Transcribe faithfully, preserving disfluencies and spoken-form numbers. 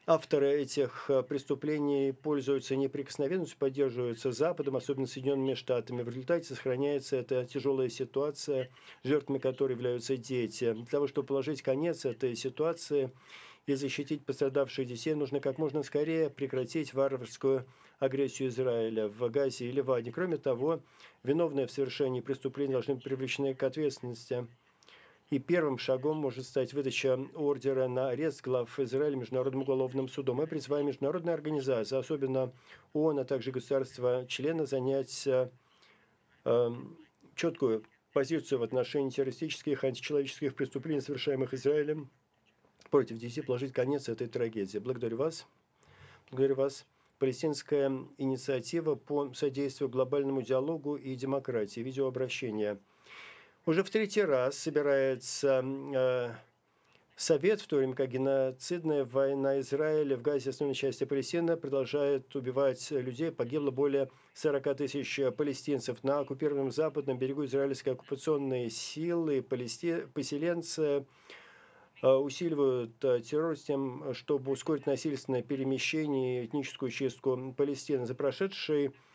Авторы этих э, преступлений пользуются неприкосновенностью, поддерживаются Западом, особенно Соединенными Штатами. В результате сохраняется эта тяжелая ситуация, жертвами которой являются дети. Для того, чтобы положить конец этой ситуации и защитить пострадавших детей, нужно как можно скорее прекратить варварскую агрессию Израиля в Газе и Ливане. Кроме того, виновные в совершении преступлений должны быть привлечены к ответственности. И первым шагом может стать выдача ордера на арест глав Израиля Международным уголовным судом. Мы призываем международные организации, особенно ООН, а также государства-члены, занять э, эм, четкую позицию в отношении террористических и античеловеческих преступлений, совершаемых Израилем против детей, положить конец этой трагедии. Благодарю вас. Благодарю вас. Палестинская инициатива по содействию глобальному диалогу и демократии. Видеообращение. Уже в третий раз собирается э, Совет, в то время как геноцидная война Израиля в Газе, основной части Палестины, продолжает убивать людей. Погибло более сорока тысяч палестинцев. На оккупированном западном берегу израильские оккупационные силы, палести... поселенцы э, усиливают э, террор с тем, чтобы ускорить насильственное перемещение и этническую чистку Палестины. За прошедший